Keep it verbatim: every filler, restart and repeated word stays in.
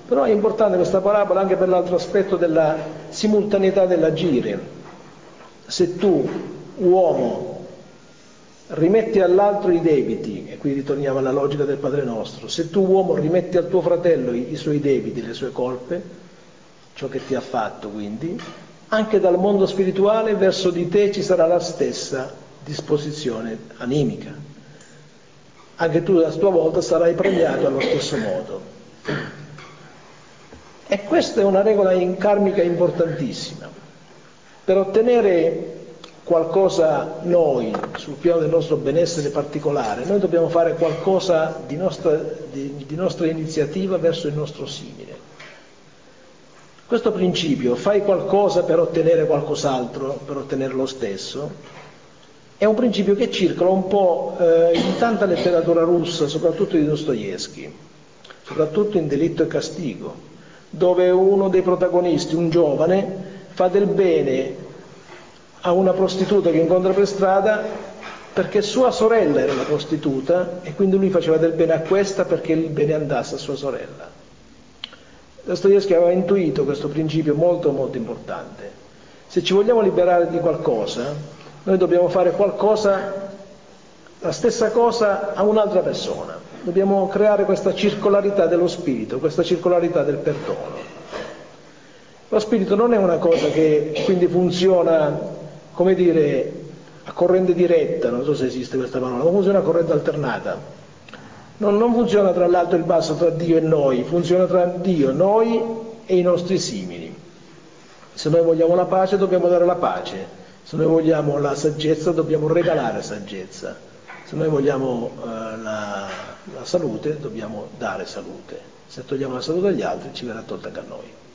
Però è importante questa parabola anche per l'altro aspetto della simultaneità dell'agire. Se tu, uomo, rimetti all'altro i debiti, e qui ritorniamo alla logica del Padre Nostro, se tu, uomo, rimetti al tuo fratello i, i suoi debiti, le sue colpe, ciò che ti ha fatto quindi, anche dal mondo spirituale verso di te ci sarà la stessa disposizione animica. Anche tu a tua volta sarai premiato allo stesso modo. E questa è una regola in karmica importantissima. Per ottenere qualcosa noi, sul piano del nostro benessere particolare, noi dobbiamo fare qualcosa di nostra, di, di nostra iniziativa verso il nostro simile. Questo principio, fai qualcosa per ottenere qualcos'altro, per ottenere lo stesso, è un principio che circola un po' eh, in tanta letteratura russa, soprattutto di Dostoevskij, soprattutto in Delitto e Castigo, dove uno dei protagonisti, un giovane, fa del bene a una prostituta che incontra per strada perché sua sorella era una prostituta e quindi lui faceva del bene a questa perché il bene andasse a sua sorella. Dostoevskij aveva intuito questo principio molto molto importante. Se ci vogliamo liberare di qualcosa, noi dobbiamo fare qualcosa, la stessa cosa a un'altra persona. Dobbiamo creare questa circolarità dello spirito, questa circolarità del perdono. Lo spirito non è una cosa che quindi funziona, come dire, a corrente diretta, non so se esiste questa parola, non funziona a corrente alternata. Non, non funziona tra l'alto e il basso, tra Dio e noi, funziona tra Dio, noi e i nostri simili. Se noi vogliamo la pace dobbiamo dare la pace, se noi vogliamo la saggezza dobbiamo regalare saggezza, se noi vogliamo eh, la, la salute dobbiamo dare salute, se togliamo la salute agli altri ci verrà tolta anche a noi.